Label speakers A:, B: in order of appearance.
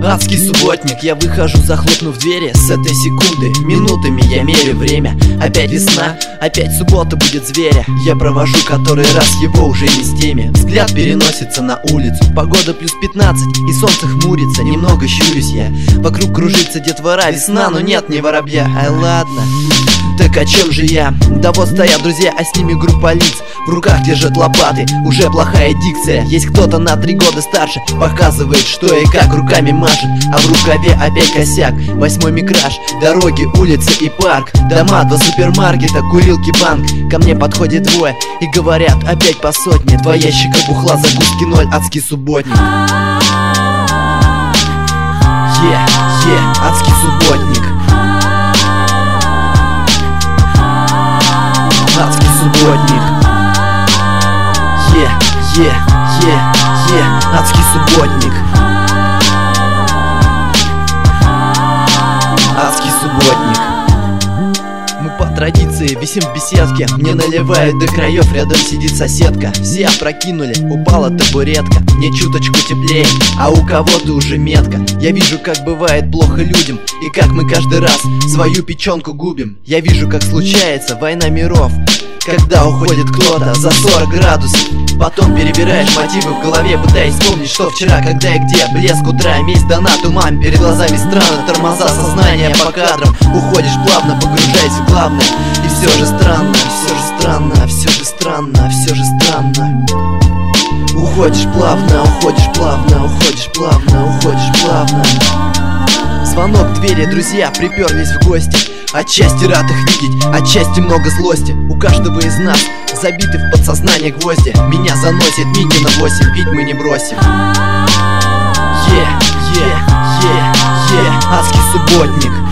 A: Адский субботник, я выхожу, захлопнув двери. С этой секунды, минутами я мерю время. Опять весна, опять суббота будет зверя. Я провожу который раз его уже не с теми. Взгляд переносится на улицу. Погода плюс 15 и солнце хмурится. Немного щурюсь я, вокруг кружится детвора. Весна, но нет ни воробья. Ай ладно, так о чем же я? Да вот стоят друзья, а с ними группа лиц. В руках держат лопаты, уже плохая дикция. Есть кто-то на 3 года старше, показывает, что и как руками машет. А в рукаве опять косяк, 8-й микраж. Дороги, улицы и парк, дома, 2 супермаркета, курилки, банк. Ко мне подходит двое и говорят опять по сотне. 2 ящика бухла, закуски 0, адский субботник. Адский субботник. Адский субботник. Адский субботник. Адский субботник. Мы по традиции висим в беседке. Мне наливают до краев, рядом сидит соседка. Все опрокинули, упала табуретка. Мне чуточку теплее, а у кого-то уже метка. Я вижу, как бывает плохо людям, и как мы каждый раз свою печенку губим. Я вижу, как случается война миров, когда уходит кто-то за 40 градусов. Потом перебираешь мотивы в голове, пытаясь вспомнить, что вчера, когда и где. Блеск утра, месть дана, туман, перед глазами странно. Тормоза сознания по кадрам. Уходишь плавно, погружаясь в главное. И все же странно, все же странно, все же странно, все же странно. Уходишь плавно, уходишь плавно, уходишь плавно, уходишь плавно. Звонок в двери, друзья приперлись в гости. Отчасти рад их видеть, отчасти много злости. У каждого из нас забиты в подсознание гвозди. Меня заносит Мити на 8, пить мы не бросим. Адский субботник.